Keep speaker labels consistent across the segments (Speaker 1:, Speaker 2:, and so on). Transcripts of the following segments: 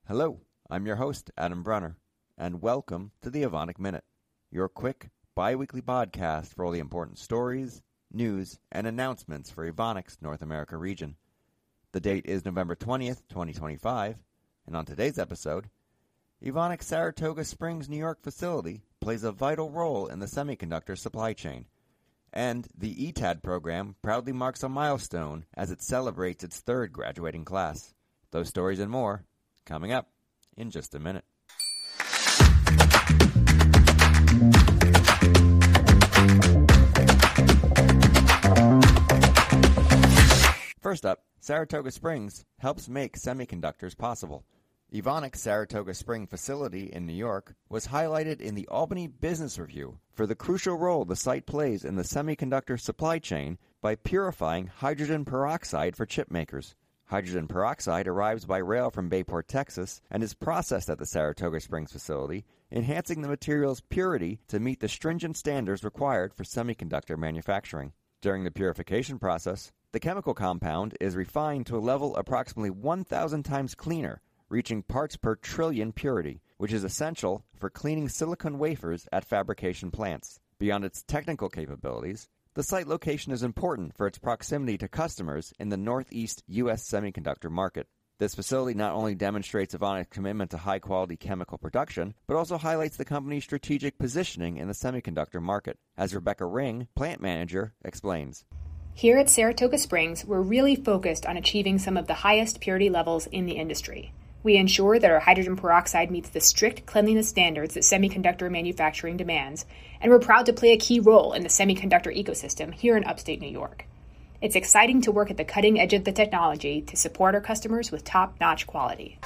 Speaker 1: Hello, I'm your host, Adam Brunner, and welcome to the Evonik Minute, your quick, bi-weekly podcast for all the important stories, news, and announcements for Evonik's North America region. The date is November 20th, 2025, and on today's episode, Evonik's Saratoga Springs, New York facility plays a vital role in the semiconductor supply chain, and the ETAD program proudly marks a milestone as it celebrates its third graduating class. Those stories and more coming up in just a minute. First up, Saratoga Springs helps make semiconductors possible. Evonik's Saratoga Springs facility in New York was highlighted in the Albany Business Review for the crucial role the site plays in the semiconductor supply chain by purifying hydrogen peroxide for chip makers. Hydrogen peroxide arrives by rail from Bayport, Texas, and is processed at the Saratoga Springs facility, enhancing the material's purity to meet the stringent standards required for semiconductor manufacturing. During the purification process, the chemical compound is refined to a level approximately 1,000 times cleaner, reaching parts per trillion purity, which is essential for cleaning silicon wafers at fabrication plants. Beyond its technical capabilities, the site location is important for its proximity to customers in the Northeast U.S. semiconductor market. This facility not only demonstrates Evonik's commitment to high-quality chemical production, but also highlights the company's strategic positioning in the semiconductor market, as Rebecca Ring, plant manager, explains.
Speaker 2: Here at Saratoga Springs, we're really focused on achieving some of the highest purity levels in the industry. We ensure that our hydrogen peroxide meets the strict cleanliness standards that semiconductor manufacturing demands, and we're proud to play a key role in the semiconductor ecosystem here in upstate New York. It's exciting to work at the cutting edge of the technology to support our customers with top-notch quality.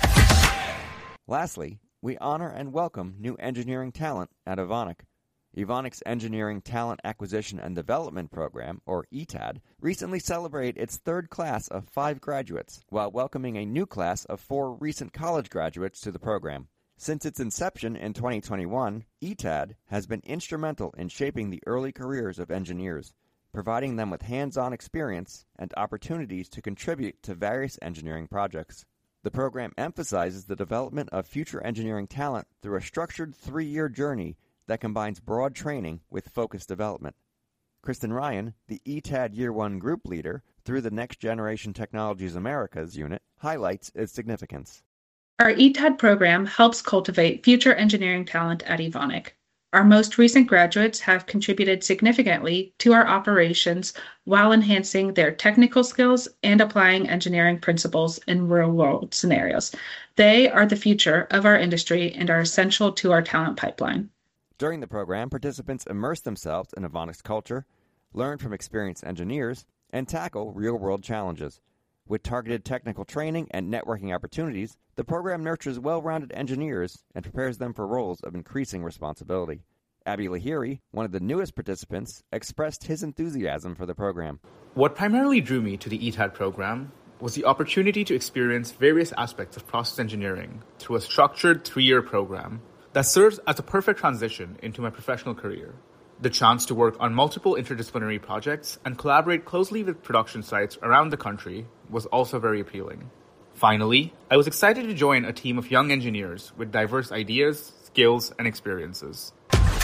Speaker 1: Lastly, we honor and welcome new engineering talent at Evonik. Evonik's Engineering Talent Acquisition and Development Program, or ETAD, recently celebrated its third class of 5 graduates, while welcoming a new class of 4 recent college graduates to the program. Since its inception in 2021, ETAD has been instrumental in shaping the early careers of engineers, providing them with hands-on experience and opportunities to contribute to various engineering projects. The program emphasizes the development of future engineering talent through a structured 3-year journey that combines broad training with focused development. Kristen Ryan, the ETAD Year 1 group leader through the Next Generation Technologies Americas unit, highlights its significance.
Speaker 3: Our ETAD program helps cultivate future engineering talent at Evonik. Our most recent graduates have contributed significantly to our operations while enhancing their technical skills and applying engineering principles in real-world scenarios. They are the future of our industry and are essential to our talent pipeline.
Speaker 1: During the program, participants immerse themselves in Evonik's culture, learn from experienced engineers, and tackle real-world challenges. With targeted technical training and networking opportunities, the program nurtures well-rounded engineers and prepares them for roles of increasing responsibility. Abby Lahiri, one of the newest participants, expressed his enthusiasm for the program.
Speaker 4: What primarily drew me to the ETAD program was the opportunity to experience various aspects of process engineering through a structured 3-year program that serves as a perfect transition into my professional career. The chance to work on multiple interdisciplinary projects and collaborate closely with production sites around the country was also very appealing. Finally, I was excited to join a team of young engineers with diverse ideas, skills, and experiences.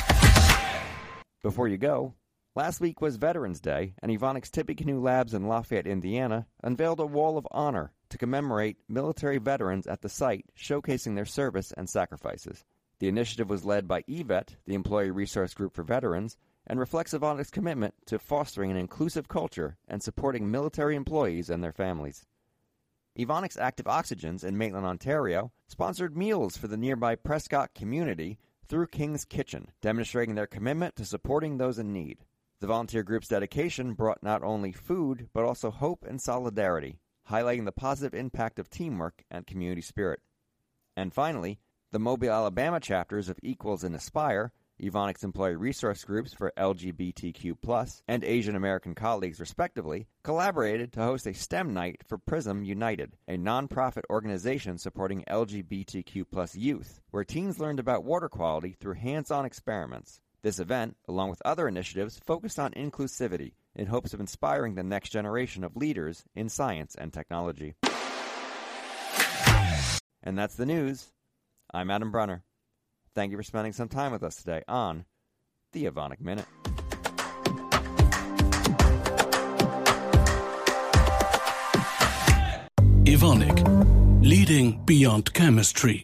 Speaker 1: Before you go, last week was Veterans Day, and Evonik's Tippecanoe Labs in Lafayette, Indiana, unveiled a wall of honor to commemorate military veterans at the site, showcasing their service and sacrifices. The initiative was led by EVET, the Employee Resource Group for Veterans, and reflects Evonik's commitment to fostering an inclusive culture and supporting military employees and their families. Evonik's Active Oxygens in Maitland, Ontario, sponsored meals for the nearby Prescott community through King's Kitchen, demonstrating their commitment to supporting those in need. The volunteer group's dedication brought not only food, but also hope and solidarity, highlighting the positive impact of teamwork and community spirit. And finally, the Mobile, Alabama chapters of Equals and Aspire, Evonik's employee resource groups for LGBTQ+, and Asian American colleagues respectively, collaborated to host a STEM night for Prism United, a nonprofit organization supporting LGBTQ+ youth, where teens learned about water quality through hands-on experiments. This event, along with other initiatives, focused on inclusivity in hopes of inspiring the next generation of leaders in science and technology. And that's the news. I'm Adam Brunner. Thank you for spending some time with us today on the Evonik Minute.
Speaker 5: Evonik, leading beyond chemistry.